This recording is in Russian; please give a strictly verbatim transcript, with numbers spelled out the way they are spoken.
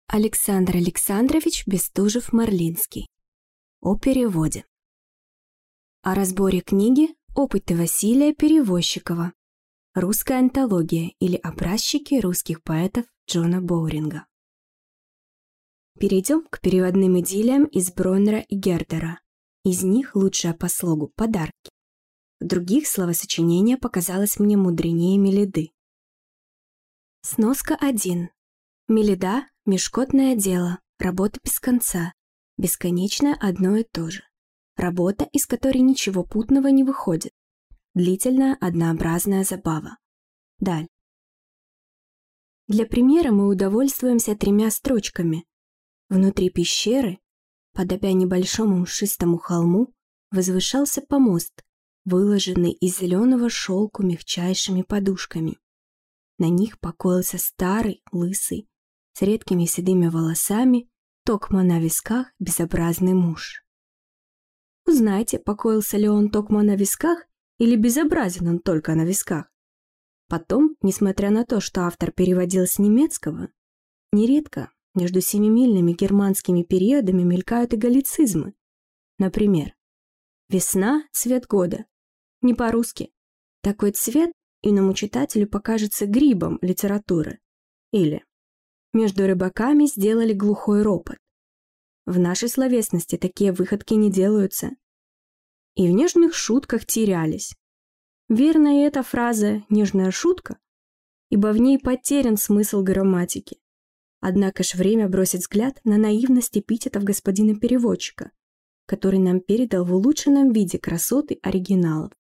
Александр Александрович Бестужев-Марлинский. О переводе. О разборе книги «Опыты Василия Перевозчикова. Русская антология» или «Образчики русских поэтов» Джона Боуринга. Перейдем к переводным идиллиям из Броннера и Гердера. Из них лучшая по слогу «Подарки». В других словосочинение показалось мне мудренее Мелиды. Сноска один. Мелида – мешкотное дело, работа без конца, бесконечно одно и то же. Работа, из которой ничего путного не выходит. Длительная однообразная забава. Даль. Для примера мы удовольствуемся тремя строчками. Внутри пещеры, подобя небольшому мшистому холму, возвышался помост, выложенный из зеленого шелку мягчайшими подушками. На них покоился старый, лысый, с редкими седыми волосами, токмо на висках безобразный муж. Узнайте, покоился ли он токмо на висках или безобразен он только на висках. Потом, несмотря на то, что автор переводил с немецкого, нередко между семимильными германскими периодами мелькают и галлицизмы. Например, «весна – цвет года». Не по-русски. Такой цвет иному читателю покажется грибом литературы. Или «между рыбаками сделали глухой ропот». В нашей словесности такие выходки не делаются. И в нежных шутках терялись. Верна и эта фраза «нежная шутка», ибо в ней потерян смысл грамматики. Однако ж время бросить взгляд на наивность эпитетов господина переводчика, который нам передал в улучшенном виде красоты оригиналов.